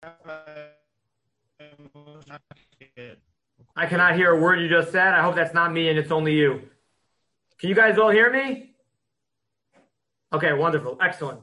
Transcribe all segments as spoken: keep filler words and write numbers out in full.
I cannot hear a word you just said. I hope that's not me and it's only you. Can you guys all hear me? Okay, wonderful. Excellent.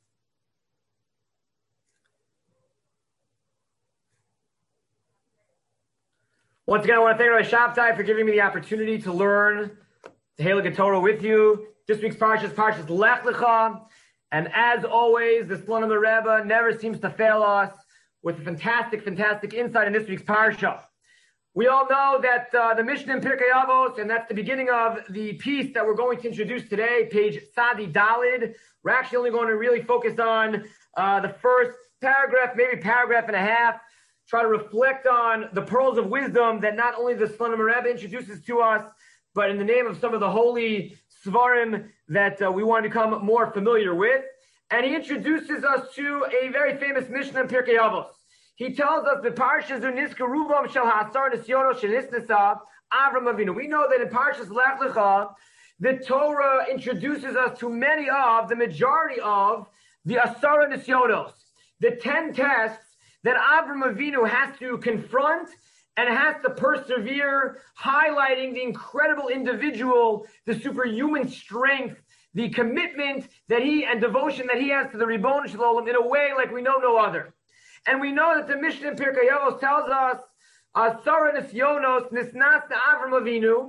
Once again, I want to thank Rabbi Shabtai for giving me the opportunity to learn the Heilige Torah with you. This week's parsha is Parshas Lech Lecha. And as always, the Slonim Rebbe never seems to fail us with a fantastic, fantastic insight in this week's parsha. We all know that uh, the Mishnah in Pirkei Avos, and that's the beginning of the piece that we're going to introduce today, page Sadi Dalid. We're actually only going to really focus on uh, the first paragraph, maybe paragraph and a half, try to reflect on the pearls of wisdom that not only the Slonim Rebbe introduces to us, but in the name of some of the holy Svarim that uh, we want to become more familiar with. And he introduces us to a very famous Mishnah in Pirkei Avos. He tells us that Parshas Uniska Rubam Shel Hasar Nisyono Shenisnasa Avram Avinu. We know that in Parshas Lech Lecha, the Torah introduces us to many of, the majority of, the Asara Nisyonos, the ten tests that Avram Avinu has to confront and has to persevere, highlighting the incredible individual, the superhuman strength, the commitment that he and devotion that he has to the Ribono Shel Olam in a way like we know no other. And we know that the Mishnah in Pirkei Avos tells us, Asara Nisyonos Nisnas Avram Avinu,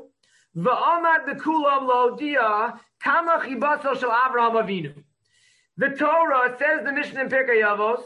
V'amad B'kulam Lo Dia Kama Chibaso Shel Avraham Avinu. The Torah, says the Mishnah in Pirkei Avos,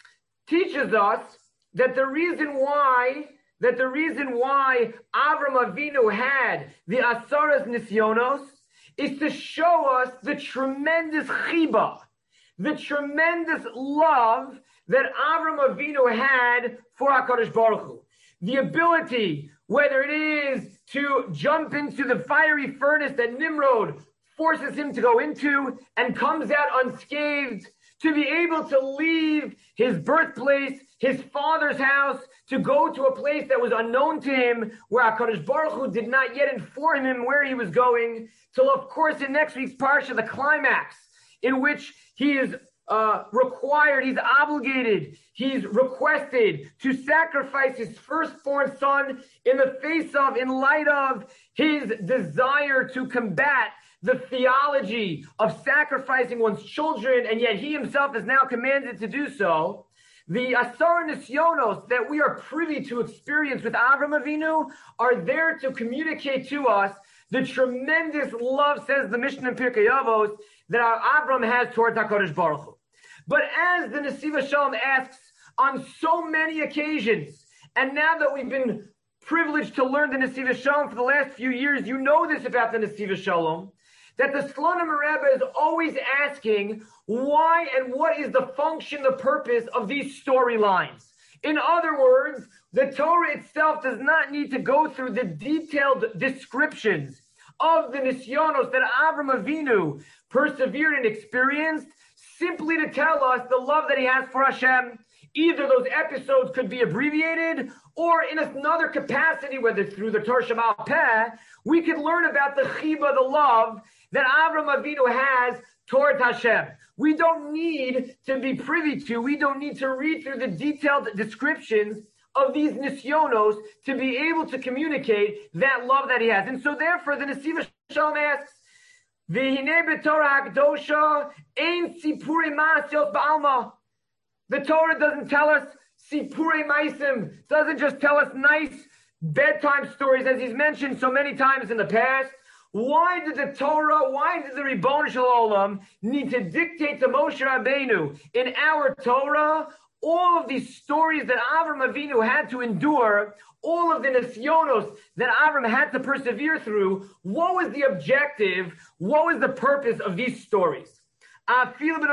teaches us that the reason why that the reason why Avram Avinu had the Asaras Nisyonos is to show us the tremendous chiba, the tremendous love that Avram Avinu had for HaKadosh Baruch Hu. The ability, whether it is to jump into the fiery furnace that Nimrod forces him to go into and comes out unscathed, to be able to leave his birthplace, his father's house, to go to a place that was unknown to him, where HaKadosh Baruch Hu did not yet inform him where he was going, till, of course, in next week's parsha, the climax, in which he is uh, required, he's obligated, he's requested to sacrifice his firstborn son in the face of, in light of his desire to combat the theology of sacrificing one's children, and yet he himself is now commanded to do so. The Asar Nisyonos that we are privy to experience with Avram Avinu are there to communicate to us the tremendous love, says the Mishnah in Pirkei Avos, that our Avram has towards HaKadosh Baruch Hu. But as the Nesiva Shalom asks on so many occasions, and now that we've been privileged to learn the Nesiva Shalom for the last few years, you know this about the Nesiva Shalom, that the Slonim Rebbe is always asking why and what is the function, the purpose of these storylines. In other words, the Torah itself does not need to go through the detailed descriptions of the Nisyonos that Avram Avinu persevered and experienced, simply to tell us the love that he has for Hashem. Either those episodes could be abbreviated, or in another capacity, whether through the Torah Shemal Peh, we could learn about the chiba, the love that Avram Avinu has towards Hashem. We don't need to be privy to, we don't need to read through the detailed descriptions of these nisyonos to be able to communicate that love that he has. And so therefore, the Nesiva Shalom asks, V'hinei b'Torah HaKadosha ein sipurei ma'asyos ba'alma. The Torah doesn't tell us sipurei maisim, doesn't just tell us nice bedtime stories, as he's mentioned so many times in the past. Why did the Torah, why did the Ribono Shel Olam need to dictate to Moshe Rabbeinu in our Torah all of these stories that Avram Avinu had to endure, all of the nisyonos that Avram had to persevere through? What was the objective? What was the purpose of these stories? And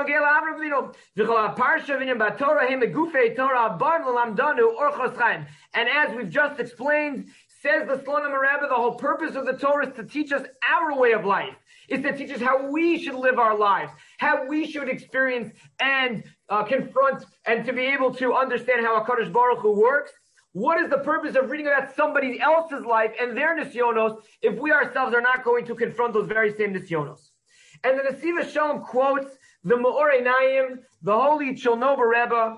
as we've just explained, says the Slonim Rebbe, the whole purpose of the Torah is to teach us our way of life. It's to teach us how we should live our lives, how we should experience and uh, confront, and to be able to understand how HaKadosh Baruch Hu works. What is the purpose of reading about somebody else's life and their nisyonos if we ourselves are not going to confront those very same nisyonos? And the Nesiva Shalom quotes the Me'or Einayim, the holy Chilnoba Rebbe,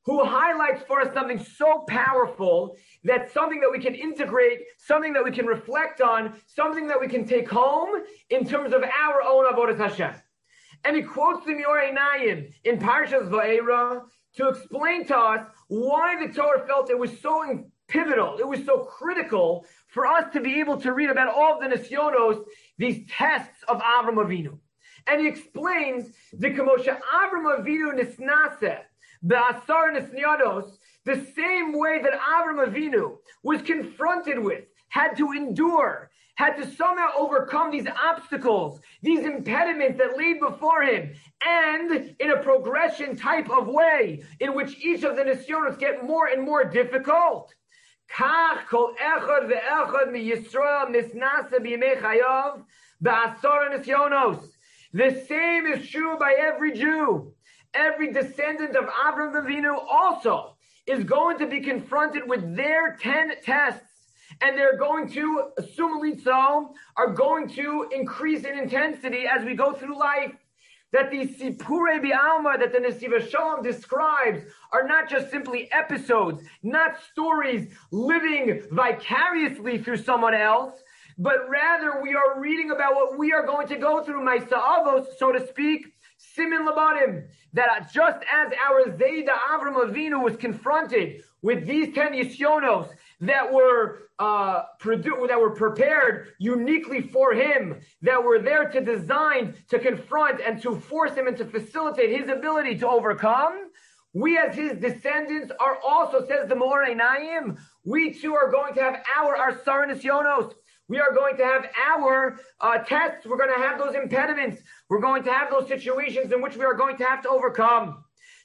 who highlights for us something so powerful, that something that we can integrate, something that we can reflect on, something that we can take home in terms of our own Avodas Hashem. And he quotes the Meor Einayim in Parshas Va'era to explain to us why the Torah felt it was so pivotal, it was so critical for us to be able to read about all of the Nisyonos, these tests of Avram Avinu. And he explains the Kamosha Avram Avinu Nisnaseh, the Asar Nisnyados, the same way that Avram Avinu was confronted with, had to endure, had to somehow overcome these obstacles, these impediments that laid before him, and in a progression type of way in which each of the Nisyonos get more and more difficult. Kach kol echad ve'echad mi Yisrael nisnasa b'yimei chayav ba'asar nisyonos. The same is true by every Jew. Every descendant of Avraham Avinu also is going to be confronted with their ten tests, and they're going to, assumably so, are going to increase in intensity as we go through life. That these Sipurei B'Alma that the Nesiv Shalom describes are not just simply episodes, not stories living vicariously through someone else, but rather we are reading about what we are going to go through, my Sa'avos, so to speak, Simin Labadim, that just as our Zayda Avram Avinu was confronted with these ten Yisyonos that were uh, produ- that were prepared uniquely for him, that were there to design, to confront, and to force him and to facilitate his ability to overcome, we as his descendants are also, says the Meor Einayim, we too are going to have our Asar Nisyonos. We are going to have our uh, tests. We're going to have those impediments. We're going to have those situations in which we are going to have to overcome.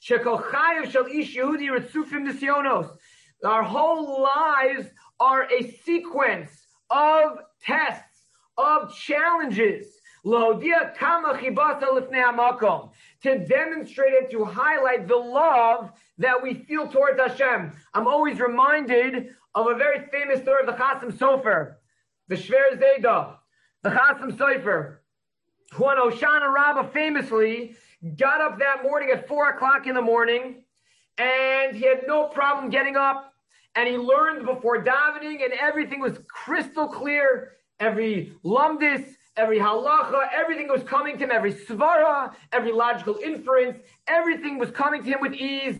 Our whole lives are a sequence of tests, of challenges, to demonstrate and to highlight the love that we feel towards Hashem. I'm always reminded of a very famous story of the Chasam Sofer, the Shver Zayda, the Chasam Sofer, who on Hoshana Rabbah famously got up that morning at four o'clock in the morning, and he had no problem getting up, and he learned before davening, and everything was crystal clear. Every lumdis, every halacha, everything was coming to him, every svara, every logical inference, everything was coming to him with ease.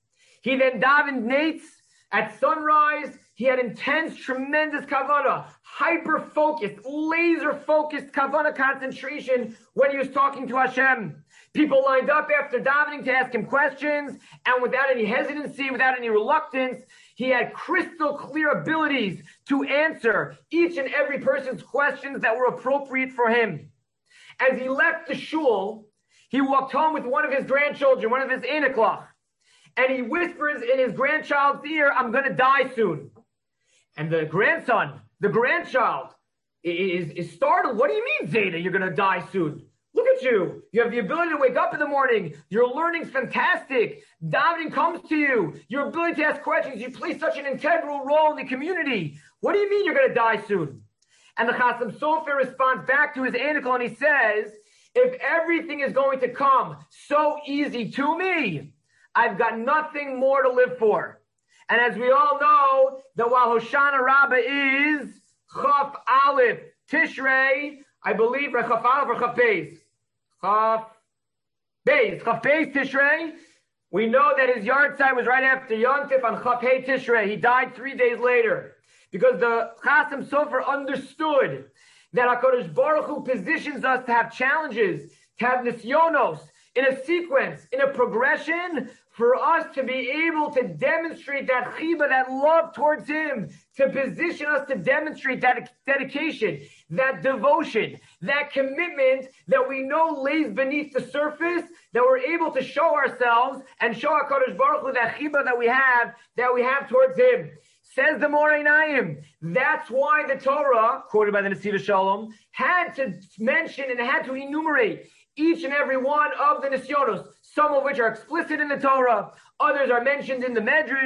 He then davened nates at sunrise. He had intense, tremendous kavanah, hyper-focused, laser-focused kavanah concentration when he was talking to Hashem. People lined up after davening to ask him questions, and without any hesitancy, without any reluctance, he had crystal clear abilities to answer each and every person's questions that were appropriate for him. As he left the shul, he walked home with one of his grandchildren, one of his eniklach, and he whispers in his grandchild's ear, "I'm going to die soon." And the grandson, the grandchild, is, is startled. "What do you mean, Zayda, you're going to die soon? Look at you. You have the ability to wake up in the morning. Your learning's fantastic. Davening comes to you. Your ability to ask questions. You play such an integral role in the community. What do you mean you're going to die soon?" And the Chasam Sofer responds back to his anikel, and he says, "If everything is going to come so easy to me, I've got nothing more to live for." And as we all know, that while Hoshana Rabbah is Chaf Aleph Tishrei, I believe Chaf Aleph or Chaf Beis, Chaf Beis, Chaf Beis Tishrei, we know that his yard site was right after Yontif on Chaf Hei Tishrei. He died three days later because the Chasam Sofer understood that HaKadosh Baruch Hu positions us to have challenges, to have nisyonos, in a sequence, in a progression, for us to be able to demonstrate that chiba, that love towards him, to position us to demonstrate that dedication, that devotion, that commitment that we know lays beneath the surface, that we're able to show ourselves and show HaKadosh Baruch Hu that chiba that we have, that we have towards him. Says the Meor Einayim, that's why the Torah, quoted by the Nesiv Shalom, had to mention and had to enumerate each and every one of the nisyonos, some of which are explicit in the Torah, others are mentioned in the Medrash,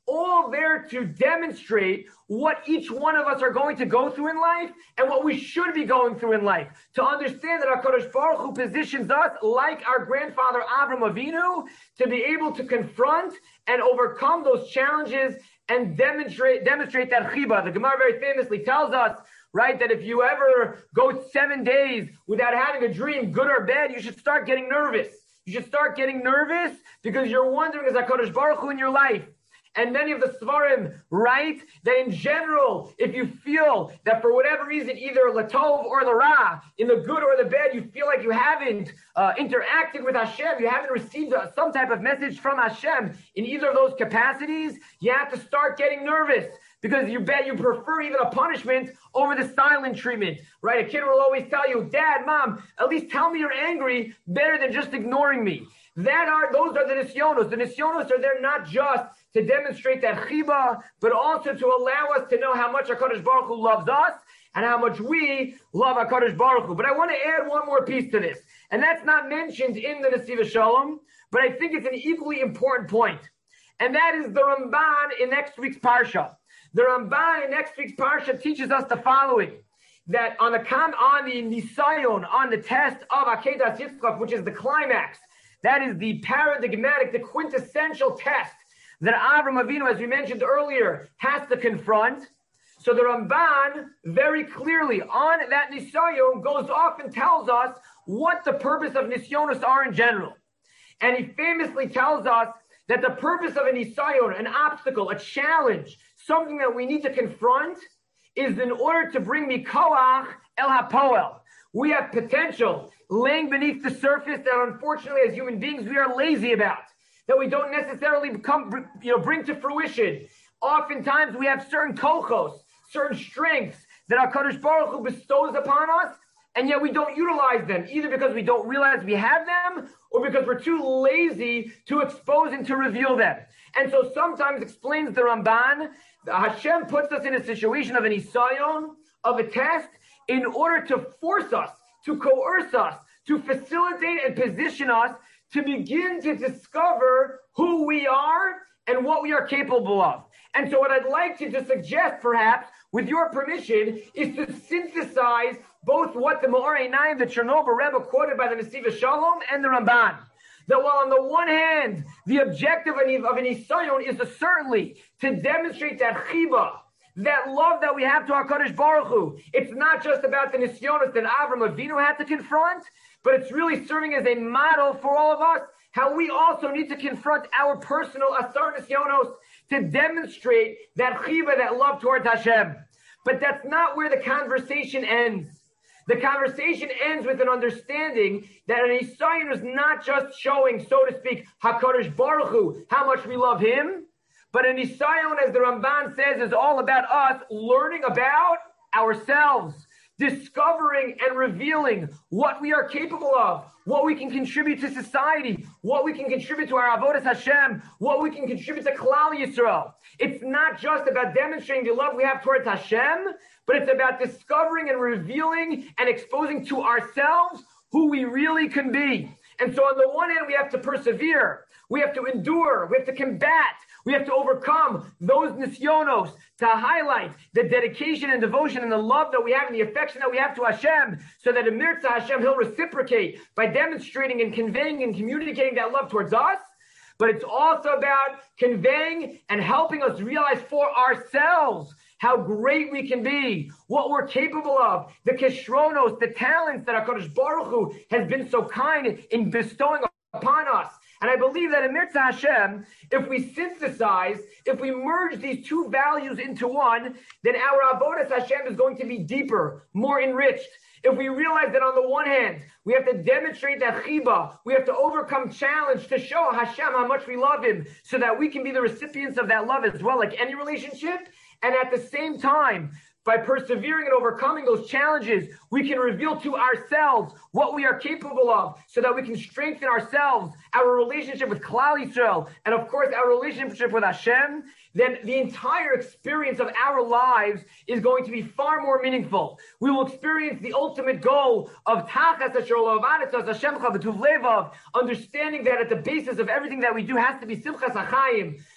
all there to demonstrate what each one of us are going to go through in life and what we should be going through in life. To understand that HaKadosh Baruch Hu positions us like our grandfather Avram Avinu to be able to confront and overcome those challenges and demonstrate demonstrate that chiba. The Gemara very famously tells us, right, that if you ever go seven days without having a dream, good or bad, you should start getting nervous. You should start getting nervous because you're wondering, is HaKadosh Baruch Hu in your life? And many of the Svarim write that in general, if you feel that for whatever reason, either Latov or Lara, in the good or the bad, you feel like you haven't uh, interacted with Hashem, you haven't received uh, some type of message from Hashem in either of those capacities, you have to start getting nervous. Because you bet you prefer even a punishment over the silent treatment, right? A kid will always tell you, Dad, Mom, at least tell me you're angry better than just ignoring me. That are those are the nisyonos. The nisyonos are there not just to demonstrate that chiba, but also to allow us to know how much HaKadosh Baruch Hu loves us and how much we love HaKadosh Baruch Hu. But I want to add one more piece to this, and that's not mentioned in the Nesiva Shalom, but I think it's an equally important point, and that is the Ramban in next week's Parsha. The Ramban in next week's Parsha teaches us the following, that on the on the Nisayon, on the test of Akedas Yitzchak, which is the climax, that is the paradigmatic, the quintessential test that Avram Avinu, as we mentioned earlier, has to confront. So the Ramban very clearly on that Nisayon goes off and tells us what the purpose of Nisyonos are in general. And he famously tells us that the purpose of a Nisayon, an obstacle, a challenge, something that we need to confront, is in order to bring Mikoach El HaPoel. We have potential laying beneath the surface that unfortunately as human beings we are lazy about, that we don't necessarily become, you know, bring to fruition. Oftentimes we have certain kochos, certain strengths that HaKadosh Baruch Hu bestows upon us, and yet we don't utilize them, either because we don't realize we have them or because we're too lazy to expose and to reveal them. And so sometimes, explains the Ramban, Hashem puts us in a situation of an isayon, of a test, in order to force us, to coerce us, to facilitate and position us to begin to discover who we are and what we are capable of. And so what I'd like to just suggest, perhaps, with your permission, is to synthesize both what the Me'or Einayim, the Chernobyl Rebbe quoted by the Nesiva Shalom, and the Ramban. That while on the one hand, the objective of an Isayon is to certainly to demonstrate that chiba, that love that we have to HaKadosh Baruch Hu. It's not just about the Nisyonos that Avram Avinu had to confront, but it's really serving as a model for all of us, how we also need to confront our personal Asar Nisyonos to demonstrate that chiba, that love towards Hashem. But that's not where the conversation ends. The conversation ends with an understanding that an Isayon is not just showing, so to speak, HaKadosh Baruch Hu, how much we love Him, but an Isayon, as the Ramban says, is all about us learning about ourselves, discovering and revealing what we are capable of, what we can contribute to society, what we can contribute to our Avodas Hashem, what we can contribute to Klal Yisrael. It's not just about demonstrating the love we have towards Hashem, but it's about discovering and revealing and exposing to ourselves who we really can be. And so on the one hand, we have to persevere, we have to endure, we have to combat, we have to overcome those nisyonos to highlight the dedication and devotion and the love that we have and the affection that we have to Hashem, so that in Mirza Hashem, He'll reciprocate by demonstrating and conveying and communicating that love towards us. But it's also about conveying and helping us realize for ourselves how great we can be, what we're capable of, the kishronos, the talents that HaKadosh Baruch Hu has been so kind in bestowing upon us. And I believe that in Mirza Hashem, if we synthesize, if we merge these two values into one, then our Avodas Hashem is going to be deeper, more enriched. If we realize that on the one hand, we have to demonstrate that chiba, we have to overcome challenge to show Hashem how much we love Him, so that we can be the recipients of that love as well, like any relationship. And at the same time, by persevering and overcoming those challenges, we can reveal to ourselves what we are capable of, so that we can strengthen ourselves, our relationship with Klal Yisrael, and of course our relationship with Hashem. Then the entire experience of our lives is going to be far more meaningful. We will experience the ultimate goal of Tachas Asher Lo Avanetzos Hashemcha B'tuv Levav, understanding that at the basis of everything that we do has to be Simchas HaChaim,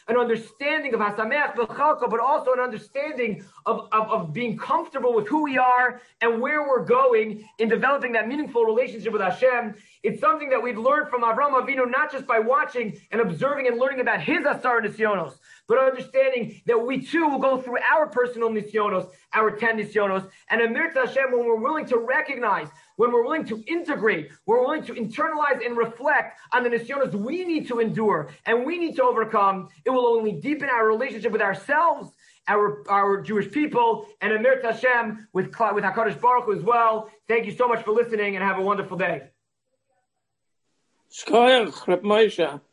an understanding of Hasameach B'Chalka, but also an understanding of, of, of being comfortable with who we are and where we're going in developing that meaningful relationship with Hashem. It's something that we've learned from Avraham Avinu, not just by watching and observing and learning about his Asar Nisyonos, but understanding that we too will go through our personal Nisyonos, our ten Nisyonos, and Amir Hashem, when we're willing to recognize, when we're willing to integrate, we're willing to internalize and reflect on the Nisyonos we need to endure and we need to overcome, it will only deepen our relationship with ourselves, our our Jewish people, and Amir Hashem with, with HaKadosh Baruch Hu as well. Thank you so much for listening and have a wonderful day. Shkoyach, Reb Moshe.